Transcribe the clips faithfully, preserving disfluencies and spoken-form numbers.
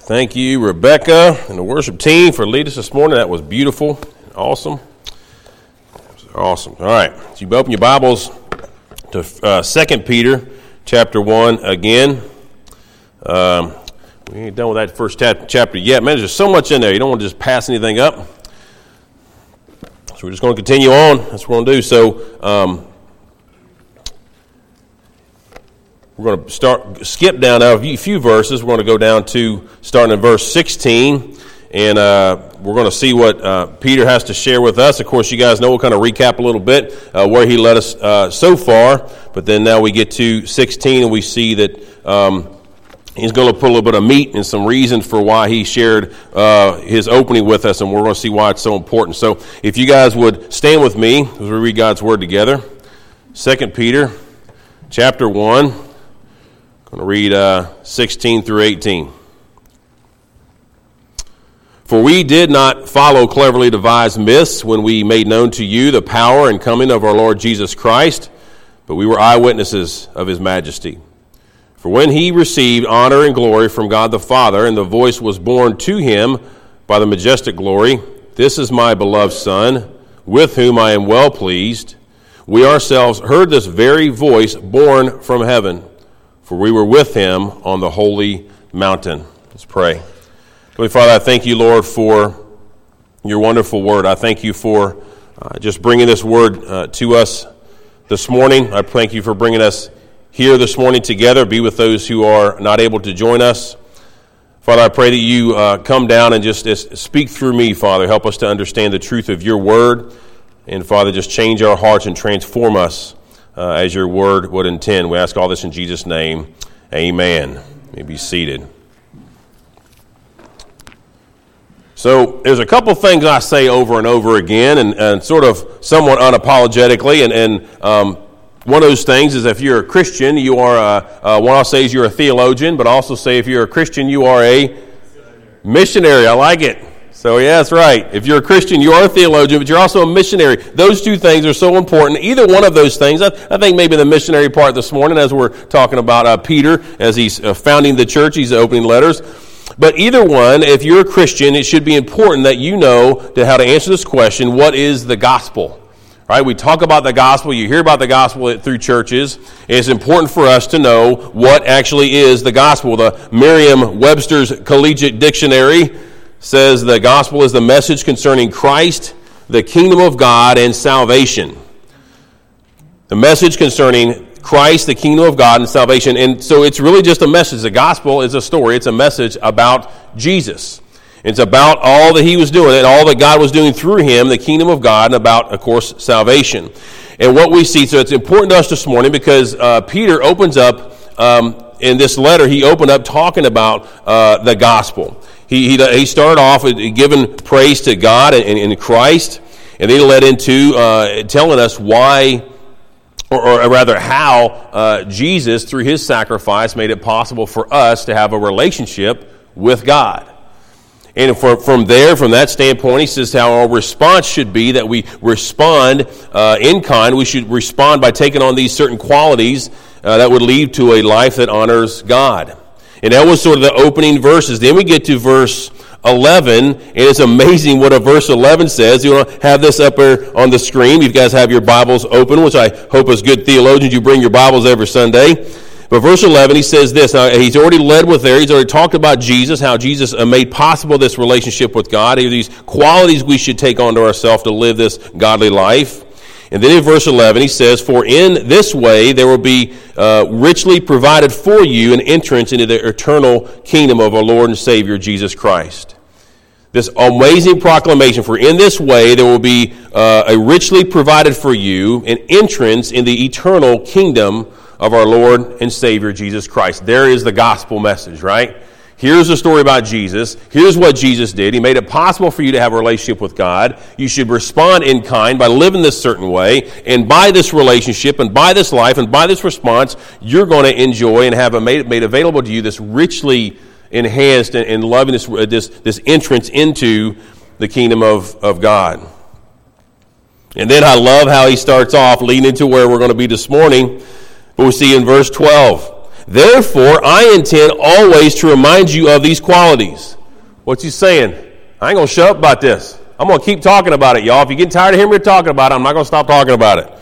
Thank you, Rebecca and the worship team, for leading us this morning. That was beautiful and awesome. Awesome. All right. So you open your Bibles to uh, Second Peter chapter one again. Um, we ain't done with that first ta- chapter yet. Man, there's so much in there. You don't want to just pass anything up. So we're just going to continue on. That's what we're going to do. So um, we're going to start skip down now a few verses. We're going to go down to starting in verse sixteen. And uh, we're going to see what uh, Peter has to share with us. Of course, you guys know we'll kind of recap a little bit uh, where he led us uh, so far. But then now we get to sixteen, and we see that um, he's going to put a little bit of meat and some reasons for why he shared uh, his opening with us, and we're going to see why it's so important. So if you guys would stand with me as we read God's Word together. Second Peter chapter one. I'm going to read uh, sixteen through eighteen. For we did not follow cleverly devised myths when we made known to you the power and coming of our Lord Jesus Christ, but we were eyewitnesses of his majesty. For when he received honor and glory from God the Father, and the voice was borne to him by the majestic glory, "This is my beloved Son, with whom I am well pleased," we ourselves heard this very voice borne from heaven, for we were with him on the holy mountain. Let's pray. Heavenly Father, I thank you, Lord, for your wonderful word. I thank you for uh, just bringing this word uh, to us this morning. I thank you for bringing us here this morning together. Be with those who are not able to join us. Father, I pray that you uh, come down and just, just speak through me, Father. Help us to understand the truth of your word. And, Father, just change our hearts and transform us uh, as your word would intend. We ask all this in Jesus' name. Amen. You may be seated. So there's a couple things I say over and over again, and, and sort of somewhat unapologetically, and, and um, one of those things is if you're a Christian, you are, a, uh, one I'll say is you're a theologian, but also say if you're a Christian, you are a missionary. I like it. So yeah, that's right. If you're a Christian, you are a theologian, but you're also a missionary. Those two things are so important. Either one of those things, I, I think maybe the missionary part this morning, as we're talking about uh, Peter, as he's uh, founding the church, he's opening letters. But either one, if you're a Christian, it should be important that you know to how to answer this question: what is the gospel? Right? We talk about the gospel, you hear about the gospel through churches. It's important for us to know what actually is the gospel. The Merriam-Webster's Collegiate Dictionary says the gospel is the message concerning Christ, the kingdom of God, and salvation. The message concerning Christ, the kingdom of God, and salvation. And so it's really just a message. The gospel is a story. It's a message about Jesus. It's about all that he was doing and all that God was doing through him, the kingdom of God, and about, of course, salvation. And what we see, so it's important to us this morning because uh, Peter opens up, um, in this letter, he opened up talking about uh, the gospel. He, he he started off with giving praise to God and, and, and Christ, and then he led into uh, telling us why, Or, or rather how uh, Jesus, through his sacrifice, made it possible for us to have a relationship with God. And for, from there, from that standpoint, he says how our response should be that we respond uh, in kind. We should respond by taking on these certain qualities uh, that would lead to a life that honors God. And that was sort of the opening verses. Then we get to verse eleven, and it's amazing what a verse eleven says. You want to have this up there on the screen. You guys have your Bibles open, which I hope as good theologians you bring your Bibles every Sunday. But verse eleven, he says this. Now, he's already led with there. He's already talked about Jesus, how Jesus made possible this relationship with God. These qualities we should take onto ourselves to live this godly life. And then in verse eleven, he says, "For in this way there will be uh, richly provided for you an entrance into the eternal kingdom of our Lord and Savior, Jesus Christ." This amazing proclamation, for in this way there will be uh, a richly provided for you an entrance in the eternal kingdom of our Lord and Savior, Jesus Christ. There is the gospel message, right? Here's the story about Jesus. Here's what Jesus did. He made it possible for you to have a relationship with God. You should respond in kind by living this certain way. And by this relationship and by this life and by this response, you're going to enjoy and have a made, made available to you this richly enhanced and, and loving this, this, this entrance into the kingdom of, of God. And then I love how he starts off leading into where we're going to be this morning. But we see in verse twelve, Therefore, I intend always to remind you of these qualities. What's he saying? I ain't going to shut up about this. I'm going to keep talking about it, y'all. If you get tired of hearing me talking about it, I'm not going to stop talking about it.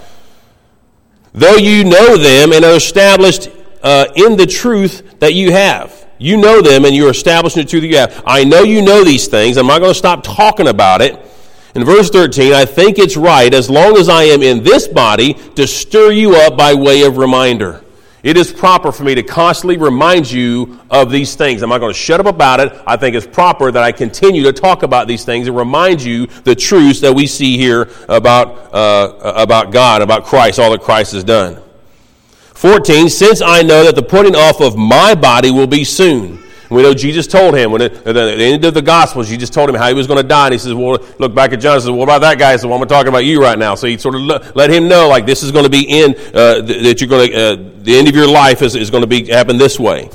Though you know them and are established uh, in the truth that you have. You know them and you're established in the truth that you have. I know you know these things. I'm not going to stop talking about it. In verse thirteen, I think it's right, as long as I am in this body, to stir you up by way of reminder. It is proper for me to constantly remind you of these things. I'm not going to shut up about it. I think it's proper that I continue to talk about these things and remind you the truths that we see here about, uh, about God, about Christ, all that Christ has done. fourteen, since I know that the putting off of my body will be soon. We know Jesus told him, when it, at the end of the Gospels, Jesus told him how he was going to die. And he says, well, look back at John and says, what about that guy? He said, well, I'm talking about you right now. So he sort of let him know, like, this is going to be in, uh, that you're going to, uh, the end of your life is, is going to be happen this way.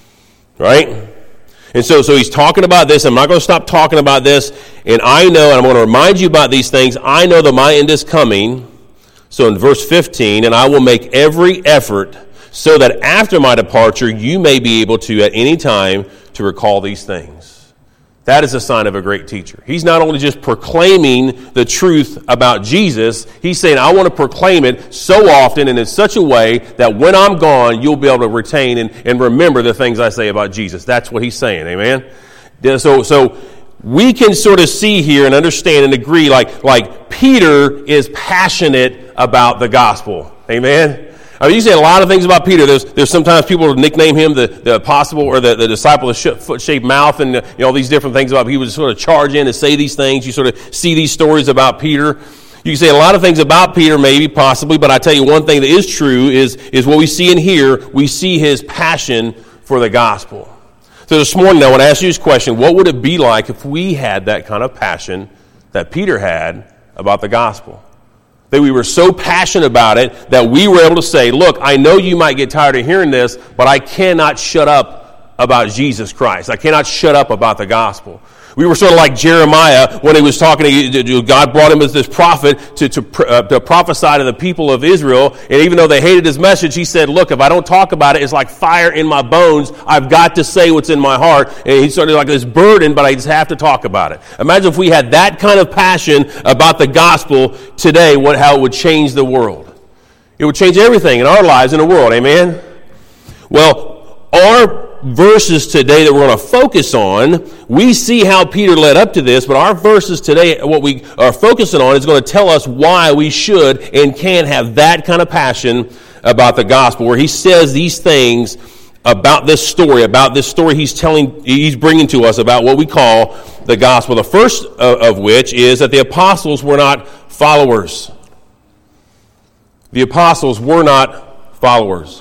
Right? And so, so he's talking about this. I'm not going to stop talking about this. And I know, and I'm going to remind you about these things. I know that my end is coming. So in verse fifteen, and I will make every effort so that after my departure, you may be able to, at any time, to recall these things. That is a sign of a great teacher. He's not only just proclaiming the truth about Jesus, he's saying, I want to proclaim it so often and in such a way that when I'm gone, you'll be able to retain and, and remember the things I say about Jesus. That's what he's saying, amen? So, so we can sort of see here and understand and agree, like, like Peter is passionate about the gospel, amen? I mean, you say a lot of things about Peter. There's, there's sometimes people nickname him the, the apostle or the, the disciple of the foot-shaped mouth, and uh, you know all these different things about. He would sort of charge in and say these things. You sort of see these stories about Peter. You can say a lot of things about Peter, maybe, possibly, but I tell you one thing that is true is, is what we see in here. We see his passion for the gospel. So this morning, I want to ask you this question. What would it be like if we had that kind of passion that Peter had about the gospel? That we were so passionate about it that we were able to say, look, I know you might get tired of hearing this, but I cannot shut up about Jesus Christ. I cannot shut up about the gospel. We were sort of like Jeremiah when he was talking to God, brought him as this prophet to, to, uh, to prophesy to the people of Israel. And even though they hated his message, he said, look, if I don't talk about it, it's like fire in my bones. I've got to say what's in my heart. And he's sort of like this burden, but I just have to talk about it. Imagine if we had that kind of passion about the gospel today, what, how it would change the world. It would change everything in our lives in the world. Amen? Well, our verses today that we're going to focus on, we see how Peter led up to this, but our verses today, what we are focusing on, is going to tell us why we should and can have that kind of passion about the gospel, where he says these things about this story, about this story he's telling, he's bringing to us about what we call the gospel. The first of which is that the apostles were not followers. The apostles were not followers.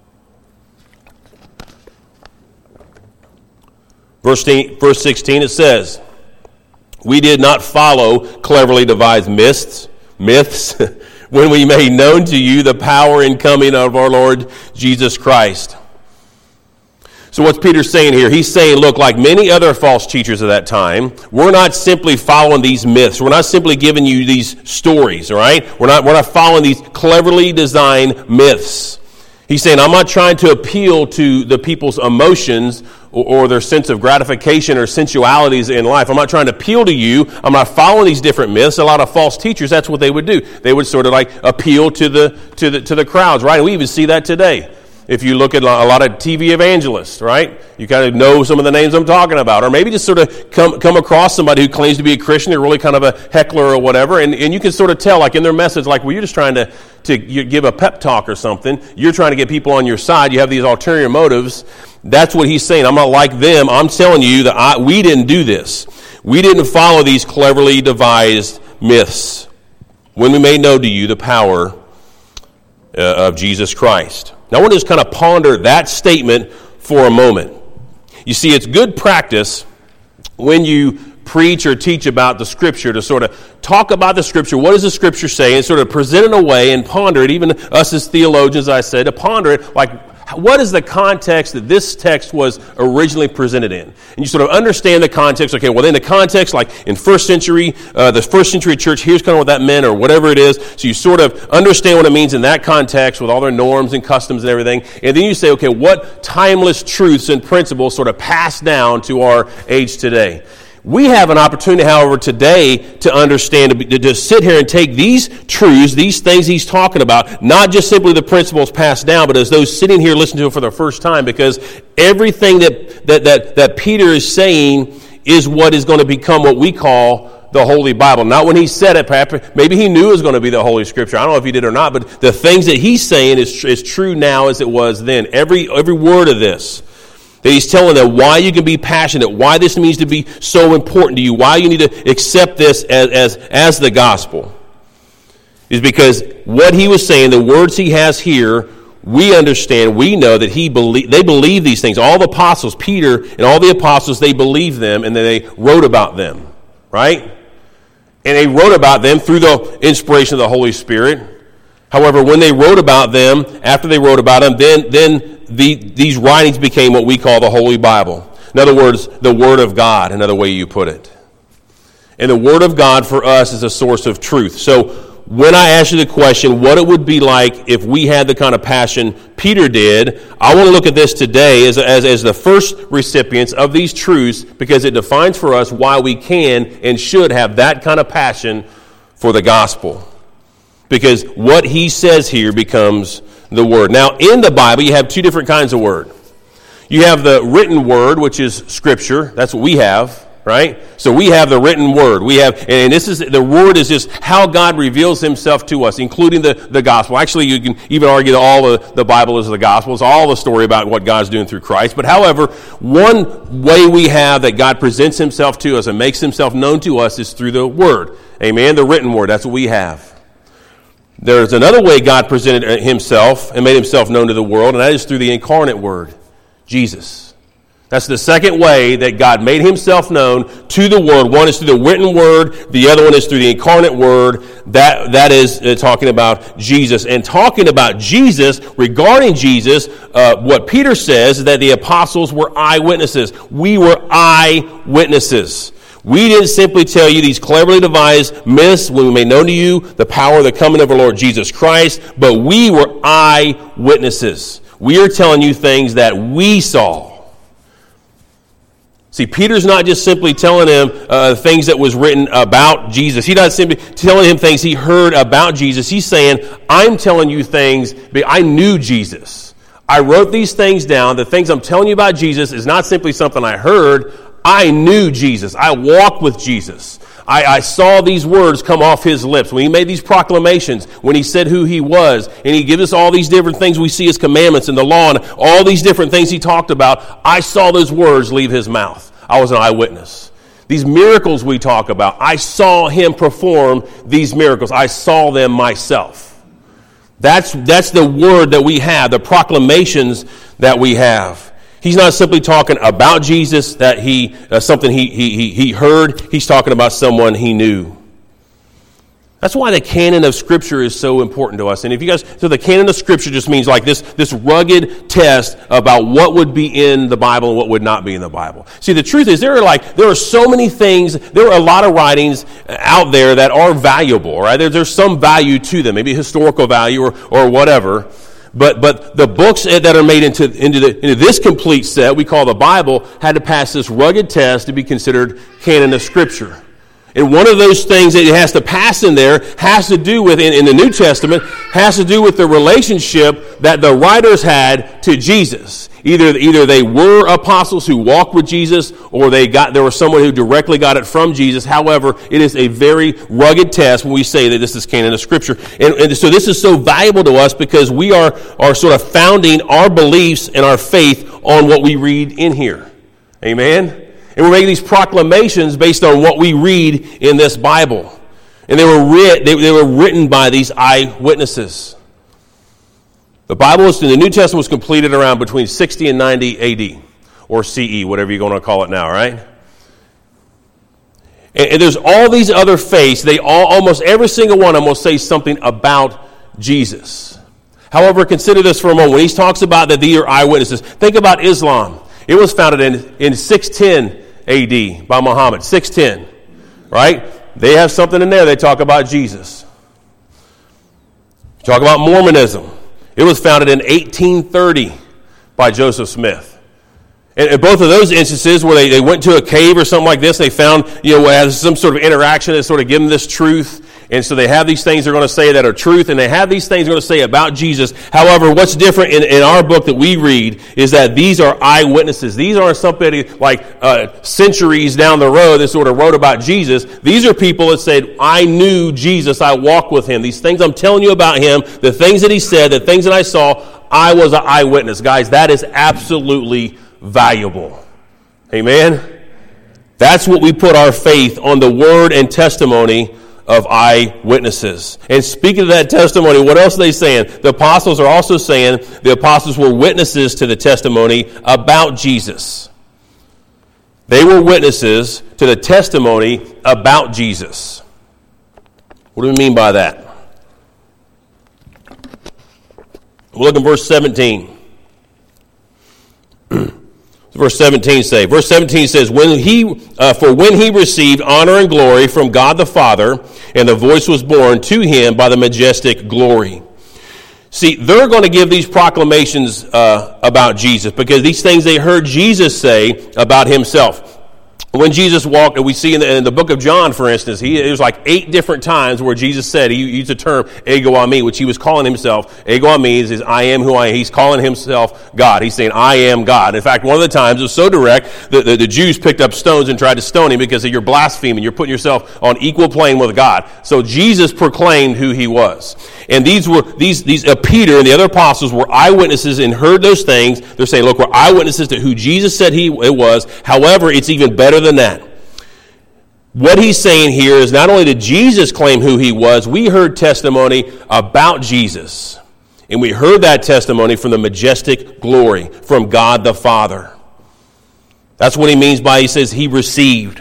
Verse sixteen, it says, we did not follow cleverly devised myths, myths when we made known to you the power and coming of our Lord Jesus Christ. So what's Peter saying here? He's saying, look, like many other false teachers of that time, we're not simply following these myths. We're not simply giving you these stories, all right? We're not, we're not following these cleverly designed myths. He's saying, I'm not trying to appeal to the people's emotions or, or their sense of gratification or sensualities in life. I'm not trying to appeal to you. I'm not following these different myths. A lot of false teachers, that's what they would do. They would sort of like appeal to the to the to the crowds, right? And we even see that today. If you look at a lot of T V evangelists, right? You kind of know some of the names I'm talking about. Or maybe just sort of come come across somebody who claims to be a Christian. They're really kind of a heckler or whatever. And, and you can sort of tell, like in their message, like, well, you're just trying to, to give a pep talk or something. You're trying to get people on your side. You have these ulterior motives. That's what he's saying. I'm not like them. I'm telling you that I, we didn't do this. We didn't follow these cleverly devised myths when we made known to you the power uh, of Jesus Christ. Now, I want to just kind of ponder that statement for a moment. You see, it's good practice when you preach or teach about the Scripture to sort of talk about the Scripture. What does the Scripture say? And sort of present it in a way and ponder it, even us as theologians, I said, to ponder it like, What is the context that this text was originally presented in? And you sort of understand the context. Okay, well, in the context, like in first century, uh, the first century church, here's kind of what that meant or whatever it is. So you sort of understand what it means in that context with all their norms and customs and everything. And then you say, okay, what timeless truths and principles sort of pass down to our age today? We have an opportunity, however, today to understand, to, to, to sit here and take these truths, these things he's talking about, not just simply the principles passed down, but as those sitting here listening to him for the first time, because everything that, that, that, that Peter is saying is what is going to become what we call the Holy Bible. Not when he said it, perhaps, maybe he knew it was going to be the Holy Scripture. I don't know if he did or not, but the things that he's saying is, is true now as it was then. Every, every word of this. That he's telling them why you can be passionate, why this needs to be so important to you, why you need to accept this as, as, as the gospel. Is because what he was saying, the words he has here, we understand, we know that he believe, they believe these things. All the apostles, Peter and all the apostles, they believed them and then they wrote about them, right? And they wrote about them through the inspiration of the Holy Spirit. However, when they wrote about them, after they wrote about them, then, then the, these writings became what we call the Holy Bible. In other words, the Word of God, another way you put it. And the Word of God for us is a source of truth. So when I ask you the question, what it would be like if we had the kind of passion Peter did, I want to look at this today as, as, as the first recipients of these truths because it defines for us why we can and should have that kind of passion for the gospel. Because what he says here becomes the word. Now, in the Bible, you have two different kinds of word. You have the written word, which is Scripture. That's what we have, right? So we have the written word. We have, and this is, the word is just how God reveals himself to us, including the, the gospel. Actually, you can even argue that all the, the Bible is the gospel. It's all the story about what God's doing through Christ. But however, one way we have that God presents himself to us and makes himself known to us is through the word. Amen? The written word. That's what we have. There's another way God presented himself and made himself known to the world, and that is through the incarnate word, Jesus. That's the second way that God made himself known to the world. One is through the written word. The other one is through the incarnate word. That, that is uh, talking about Jesus. And talking about Jesus, regarding Jesus, uh, what Peter says is that the apostles were eyewitnesses. We were eyewitnesses. We didn't simply tell you these cleverly devised myths when we made known to you the power of the coming of our Lord Jesus Christ, but we were eyewitnesses. We are telling you things that we saw. See, Peter's not just simply telling him uh, things that was written about Jesus. He's not simply telling him things he heard about Jesus. He's saying, I'm telling you things, but I knew Jesus. I wrote these things down. The things I'm telling you about Jesus is not simply something I heard. I knew Jesus. I walked with Jesus. I, I saw these words come off his lips when he made these proclamations, when he said who he was, and he gave us all these different things we see as commandments in the law, and all these different things he talked about. I saw those words leave his mouth. I was an eyewitness. These miracles we talk about, I saw him perform these miracles. I saw them myself. That's, that's the word that we have, the proclamations that we have. He's not simply talking about Jesus, that he uh, something he, he he heard. He's talking about someone he knew. That's why the canon of Scripture is so important to us. And if you guys, so the canon of Scripture just means like this, this rugged test about what would be in the Bible and what would not be in the Bible. See, the truth is there are like, there are so many things, there are a lot of writings out there that are valuable, right? There, there's some value to them, maybe historical value or, or whatever. But but the books that are made into into, the, into this complete set, we call the Bible, had to pass this rugged test to be considered canon of Scripture. And one of those things that it has to pass in there has to do with, in, in the New Testament, has to do with the relationship that the writers had to Jesus. Either either they were apostles who walked with Jesus, or they got there was someone who directly got it from Jesus. However, it is a very rugged test when we say that this is canon of Scripture. And, and so this is so valuable to us because we are, are sort of founding our beliefs and our faith on what we read in here. Amen? And we're making these proclamations based on what we read in this Bible. And they were writ, they, they were written by these eyewitnesses. The Bible was, the New Testament was completed around between sixty and ninety A D, or C E, whatever you're going to call it now, right? And, and there's all these other faiths. They all, almost every single one of them will say something about Jesus. However, consider this for a moment. When he talks about that these are eyewitnesses, think about Islam. It was founded in, in six ten A D by Muhammad, six ten, right? They have something in there. They talk about Jesus. Talk about Mormonism. It was founded in eighteen thirty by Joseph Smith. And in both of those instances where they, they went to a cave or something like this, they found, you know, has some sort of interaction that sort of give them this truth. And so they have these things they're going to say that are truth, and they have these things they're going to say about Jesus. However, what's different in, in our book that we read is that these are eyewitnesses. These aren't somebody like uh, centuries down the road that sort of wrote about Jesus. These are people that said, I knew Jesus, I walked with him. These things I'm telling you about him, the things that he said, the things that I saw, I was an eyewitness. Guys, that is absolutely valuable. Amen? That's what we put our faith on, the word and testimony of eyewitnesses. And speaking of that testimony, what else are they saying? The apostles are also saying the apostles were witnesses to the testimony about Jesus. They were witnesses to the testimony about Jesus. What do we mean by that? We'll look in verse seventeen. Verse seventeen say, verse seventeen says, "When he, uh, for when he received honor and glory from God the Father, and the voice was borne to him by the majestic glory." See, they're going to give these proclamations uh, about Jesus because these things they heard Jesus say about himself. When Jesus walked, we see in the, in the book of John, for instance, he, it was like eight different times where Jesus said, he used the term ego ami, which he was calling himself. Ego ami is, is I am who I am. He's calling himself God. He's saying, I am God. In fact, one of the times it was so direct that the, the Jews picked up stones and tried to stone him because you're blaspheming. You're putting yourself on equal plane with God. So Jesus proclaimed who he was. And these were, these, these uh, Peter and the other apostles were eyewitnesses and heard those things. They're saying, look, we're eyewitnesses to who Jesus said he it was. However, it's even better than that. What he's saying here is not only did Jesus claim who he was, we heard testimony about Jesus. And we heard that testimony from the majestic glory from God the Father. That's what he means by he says he received.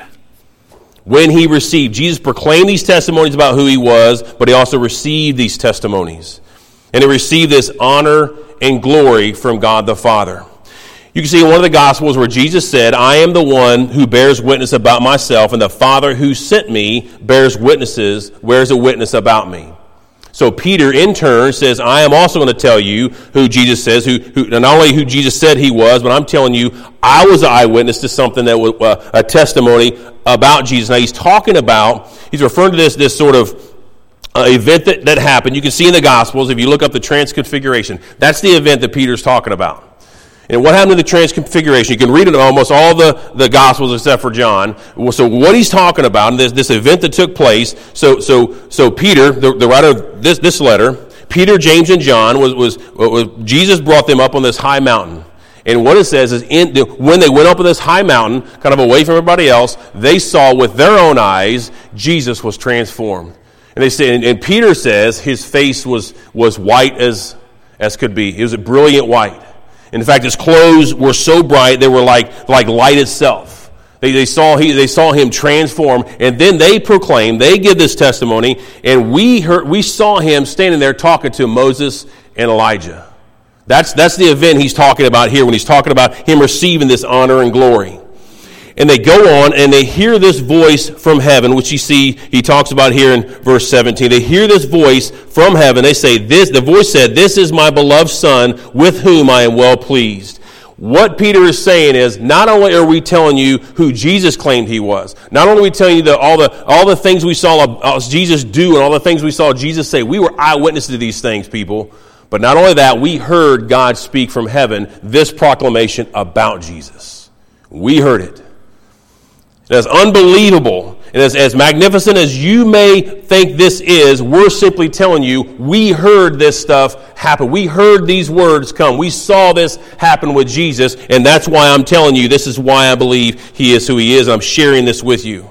When he received, Jesus proclaimed these testimonies about who he was, but he also received these testimonies. And he received this honor and glory from God the Father. You can see in one of the Gospels where Jesus said, I am the one who bears witness about myself, and the Father who sent me bears witnesses, bears a witness about me. So Peter, in turn, says, I am also going to tell you who Jesus says, who, who not only who Jesus said he was, but I'm telling you, I was an eyewitness to something that was uh, a testimony about Jesus. Now he's talking about, he's referring to this, this sort of uh, event that, that happened. You can see in the Gospels, if you look up the Transfiguration, that's the event that Peter's talking about. And what happened to the Transfiguration? You can read it in almost all the, the Gospels except for John. So what he's talking about, and this, this event that took place, so so so Peter, the, the writer of this, this letter, Peter, James, and John, was, was, was Jesus brought them up on this high mountain. And what it says is in, when they went up on this high mountain, kind of away from everybody else, they saw with their own eyes Jesus was transformed. And they say, and, and Peter says his face was, was white as, as could be. It was a brilliant white. In fact, his clothes were so bright they were like, like light itself. They, they saw he, they saw him transform, and then they proclaim, they give this testimony, and we heard, we saw him standing there talking to Moses and Elijah. That's that's the event he's talking about here when he's talking about him receiving this honor and glory. And they go on and they hear this voice from heaven, which you see he talks about here in verse seventeen. They hear this voice from heaven. They say, "This." The voice said, "This is my beloved Son, with whom I am well pleased." What Peter is saying is, not only are we telling you who Jesus claimed he was, not only are we telling you the, all the all the things we saw uh, Jesus do and all the things we saw Jesus say, we were eyewitnesses to these things, people. But not only that, we heard God speak from heaven this proclamation about Jesus. We heard it. And as unbelievable and as, as magnificent as you may think this is, we're simply telling you we heard this stuff happen. We heard these words come. We saw this happen with Jesus, and that's why I'm telling you this is why I believe he is who he is. I'm sharing this with you.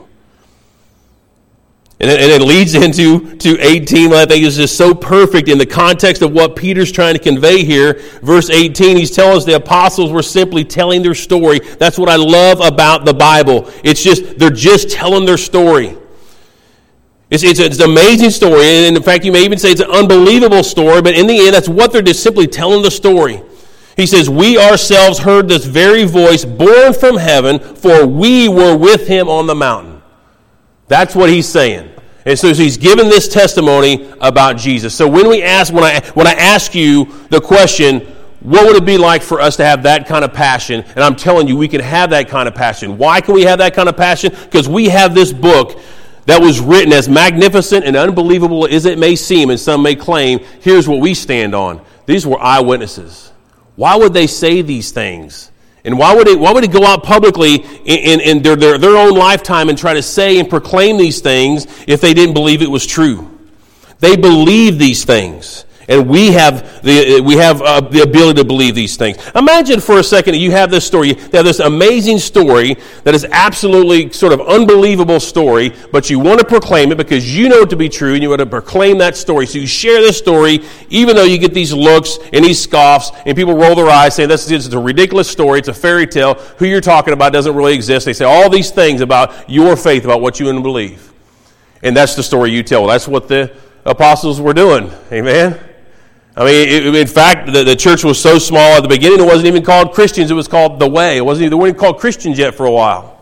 And it, and it leads into to eighteen, I think is just so perfect in the context of what Peter's trying to convey here. Verse eighteen, he's telling us the apostles were simply telling their story. That's what I love about the Bible. It's just, they're just telling their story. It's, it's, it's an amazing story, and in fact, you may even say it's an unbelievable story, but in the end, that's what they're just simply telling the story. He says, we ourselves heard this very voice born from heaven, for we were with him on the mountain. That's what he's saying. And so he's given this testimony about Jesus. So when we ask, when I when I ask you the question, what would it be like for us to have that kind of passion? And I'm telling you, we can have that kind of passion. Why can we have that kind of passion? Because we have this book that was written, as magnificent and unbelievable as it may seem, and some may claim. Here's what we stand on. These were eyewitnesses. Why would they say these things? And why would it, why would it go out publicly in, in, in their, their, their own lifetime and try to say and proclaim these things if they didn't believe it was true? They believed these things. And we have the we have uh, the ability to believe these things. Imagine for a second that you have this story, you have this amazing story that is absolutely sort of unbelievable story, but you want to proclaim it because you know it to be true, and you want to proclaim that story. So you share this story, even though you get these looks and these scoffs, and people roll their eyes saying, this is a ridiculous story, it's a fairy tale, who you're talking about doesn't really exist. They say all these things about your faith, about what you want to believe. And that's the story you tell. Well, that's what the apostles were doing. Amen? I mean, it, in fact, the, the church was so small at the beginning, it wasn't even called Christians. It was called The Way. It wasn't even, they weren't even called Christians yet for a while.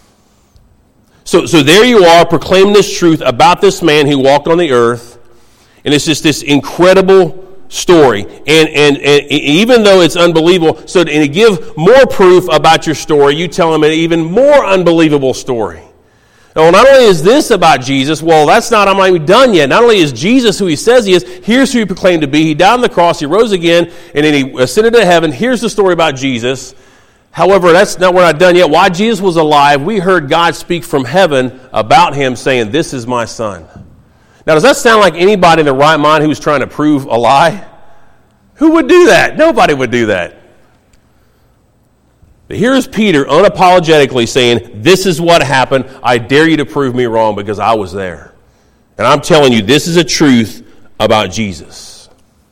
So, so there you are, proclaiming this truth about this man who walked on the earth, and it's just this incredible story. And, and, and even though it's unbelievable, so to give more proof about your story, you tell them an even more unbelievable story. Well, not only is this about Jesus, well, that's not, I'm not even done yet. Not only is Jesus who he says he is, here's who he proclaimed to be. He died on the cross, he rose again, and then he ascended to heaven. Here's the story about Jesus. However, that's not, we're not done yet. While Jesus was alive, we heard God speak from heaven about him, saying, this is my son. Now, does that sound like anybody in their right mind who's trying to prove a lie? Who would do that? Nobody would do that. But here's Peter unapologetically saying, this is what happened. I dare you to prove me wrong because I was there. And I'm telling you, this is a truth about Jesus.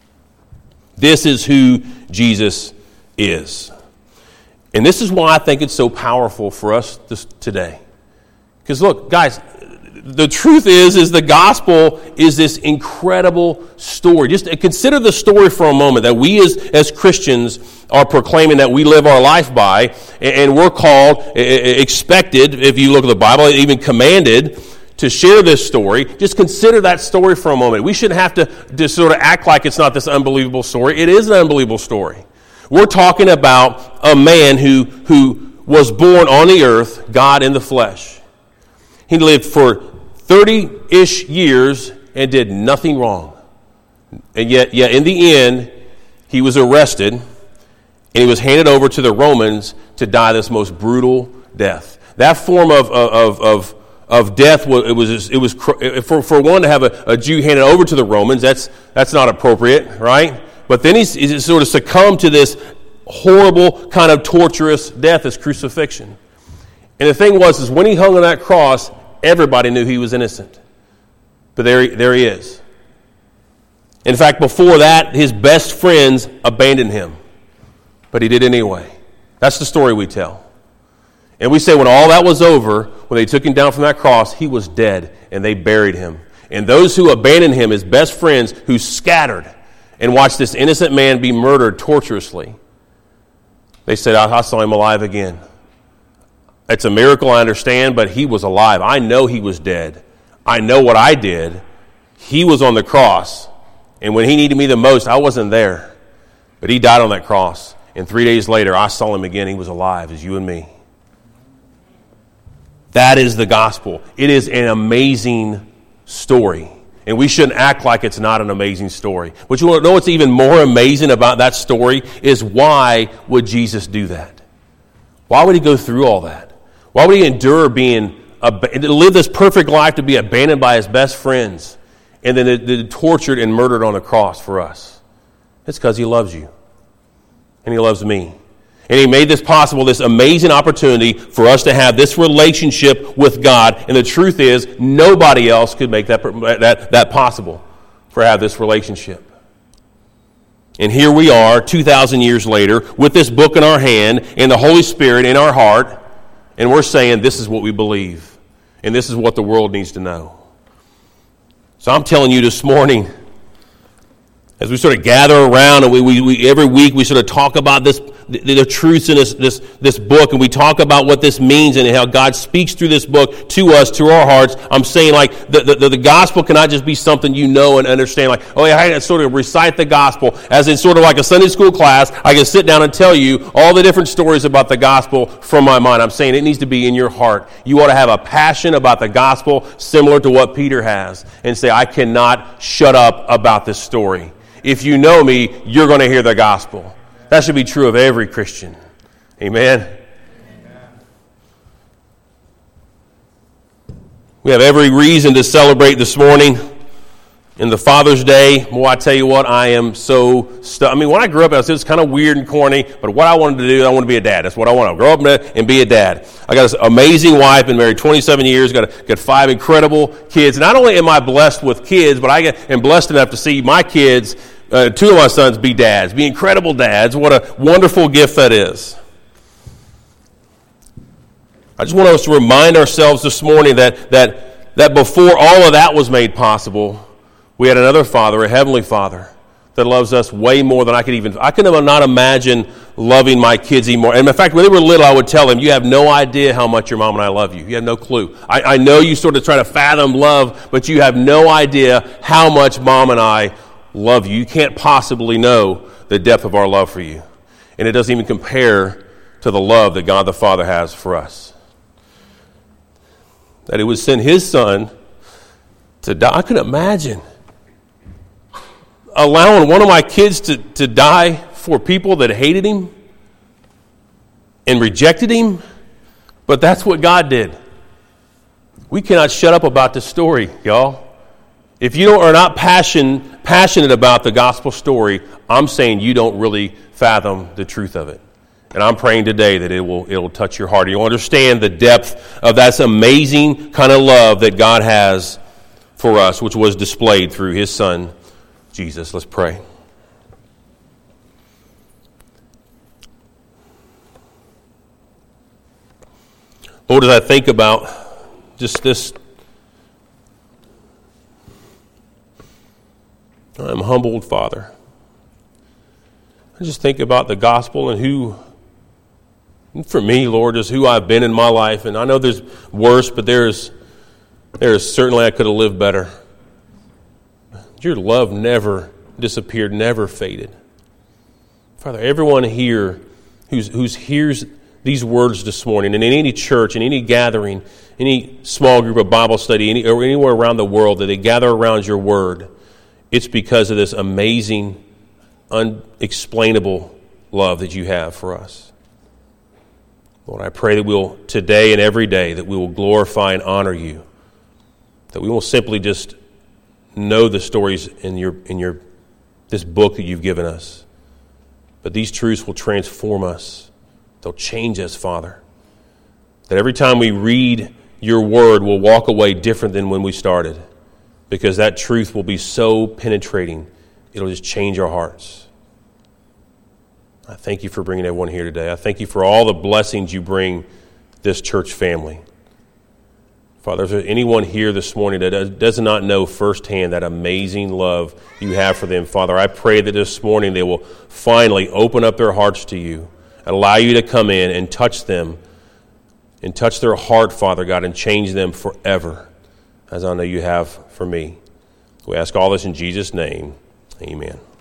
This is who Jesus is. And this is why I think it's so powerful for us this, today. Because look, guys, the truth is, is the gospel is this incredible story. Just consider the story for a moment that we as, as Christians are proclaiming that we live our life by, and we're called, expected, if you look at the Bible, even commanded to share this story. Just consider that story for a moment. We shouldn't have to just sort of act like it's not this unbelievable story. It is an unbelievable story. We're talking about a man who, who was born on the earth, God in the flesh. He lived for thirty-ish years and did nothing wrong. And yet, yet in the end, he was arrested and he was handed over to the Romans to die this most brutal death. That form of of of, of death was it was it was for for one to have a, a Jew handed over to the Romans. That's that's not appropriate, right? But then he's, he's sort of succumbed to this horrible kind of torturous death, this crucifixion. And the thing was, is when he hung on that cross, everybody knew he was innocent. But there, there he is. In fact, before that, his best friends abandoned him. But he did anyway. That's the story we tell. And we say when all that was over, when they took him down from that cross, he was dead, and they buried him. And those who abandoned him, his best friends, who scattered and watched this innocent man be murdered torturously, they said, I saw him alive again. It's a miracle, I understand, but he was alive. I know he was dead. I know what I did. He was on the cross. And when he needed me the most, I wasn't there. But he died on that cross. And three days later, I saw him again. He was alive as you and me. That is the gospel. It is an amazing story. And we shouldn't act like it's not an amazing story. But you want to know what's even more amazing about that story is why would Jesus do that? Why would he go through all that? Why would he endure being, live this perfect life to be abandoned by his best friends and then tortured and murdered on the cross for us? It's because he loves you. And he loves me. And he made this possible, this amazing opportunity for us to have this relationship with God. And the truth is, nobody else could make that, that, that possible for have this relationship. And here we are, two thousand years later, with this book in our hand and the Holy Spirit in our heart, and we're saying this is what we believe. And this is what the world needs to know. So I'm telling you this morning, as we sort of gather around and we, we, we every week we sort of talk about this, the, the truths in this, this, this book, and we talk about what this means and how God speaks through this book to us, to our hearts. I'm saying, like, the, the, the gospel cannot just be something you know and understand. Like, oh yeah, I can sort of recite the gospel as in sort of like a Sunday school class. I can sit down and tell you all the different stories about the gospel from my mind. I'm saying it needs to be in your heart. You ought to have a passion about the gospel similar to what Peter has, and say, I cannot shut up about this story. If you know me, you're going to hear the gospel. That should be true of every Christian. Amen? Amen. We have every reason to celebrate this morning in the Father's Day. Boy, I tell you what, I am so stu- I mean, when I grew up, I said it's kind of weird and corny, but what I wanted to do, I want to be a dad. That's what I want to grow up and be a dad. I got this amazing wife, been married twenty-seven years, got a, got five incredible kids. Not only am I blessed with kids, but I get, am blessed enough to see my kids, uh, two of my sons, be dads, be incredible dads. What a wonderful gift that is. I just want us to remind ourselves this morning that that that before all of that was made possible, we had another Father, a Heavenly Father, that loves us way more than I could even, I could not imagine loving my kids anymore. And in fact, when they were little, I would tell them, you have no idea how much your mom and I love you. You have no clue. I, I know you sort of try to fathom love, but you have no idea how much mom and I love you. You can't possibly know the depth of our love for you. And it doesn't even compare to the love that God the Father has for us. That He would send His Son to die. I couldn't imagine allowing one of my kids to, to die for people that hated him and rejected him, but that's what God did. We cannot shut up about this story, y'all. If you are not passion, passionate about the gospel story, I'm saying you don't really fathom the truth of it. And I'm praying today that it will it will touch your heart. You'll understand the depth of that amazing kind of love that God has for us, which was displayed through His Son, Jesus. Let's pray. Lord, as I think about just this, I'm humbled, Father. I just think about the gospel and who, and for me, Lord, is who I've been in my life. And I know there's worse, but there's, there's certainly I could have lived better. Your love never disappeared, never faded. Father, everyone here who's, who's hears these words this morning, and in any church, in any gathering, any small group of Bible study, any, or anywhere around the world that they gather around your word, it's because of this amazing, unexplainable love that you have for us. Lord, I pray that we'll, today and every day, that we will glorify and honor you, that we won't simply just know the stories in your in your this book that you've given us, but these truths will transform us. They'll change us, Father. That every time we read your word, we'll walk away different than when we started, because that truth will be so penetrating, it'll just change our hearts. I thank you for bringing everyone here today. I thank you for all the blessings you bring this church family. Father, if there's anyone here this morning that does not know firsthand that amazing love you have for them, Father, I pray that this morning they will finally open up their hearts to you, allow you to come in and touch them, and touch their heart, Father God, and change them forever, as I know you have for me. We ask all this in Jesus' name. Amen.